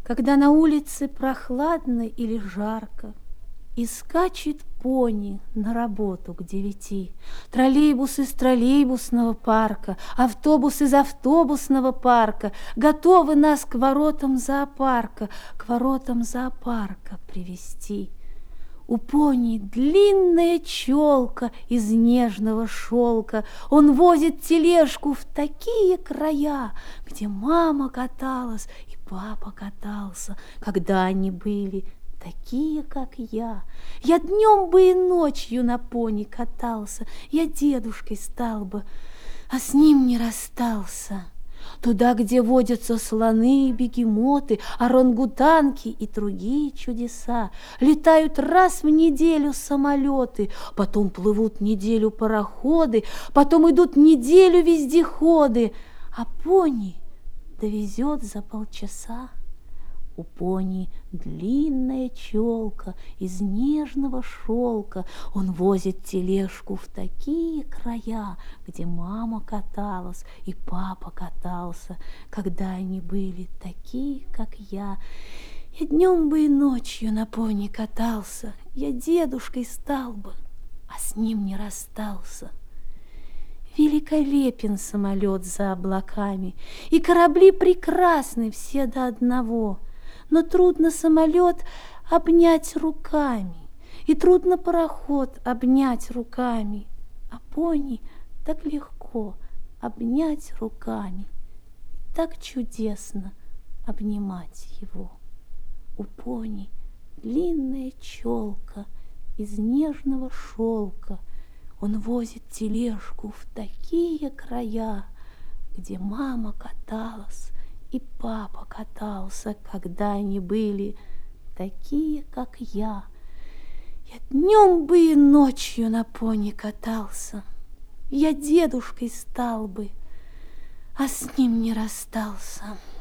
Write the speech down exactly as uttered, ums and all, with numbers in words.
Когда на улице прохладно или жарко, и скачет пони на работу к девяти, троллейбус из троллейбусного парка, автобус из автобусного парка готовы нас к воротам зоопарка, к воротам зоопарка привести. У пони длинная челка из нежного шелка, он возит тележку в такие края, где мама каталась и папа катался, когда они были такие, как я. Я днем бы и ночью на пони катался, я дедушкой стал бы, а с ним не расстался. Туда, где водятся слоны и бегемоты, орангутанги и другие чудеса. Летают раз в неделю самолеты, потом плывут неделю пароходы, потом идут неделю вездеходы, а пони довезет за полчаса. У пони длинная челка из нежного шелка, он возит тележку в такие края, где мама каталась и папа катался, когда они были такие, как я. Я днем бы и ночью на пони катался, я дедушкой стал бы, а с ним не расстался. Великолепен самолет за облаками, и корабли прекрасны все до одного. Но трудно самолет обнять руками, и трудно пароход обнять руками, а пони так легко обнять руками, так чудесно обнимать его. У пони длинная челка из нежного шелка, он возит тележку в такие края, где мама каталась и папа катался, когда они были такие, как я. Я днем бы и ночью на пони катался, я дедушкой стал бы, а с ним не расстался.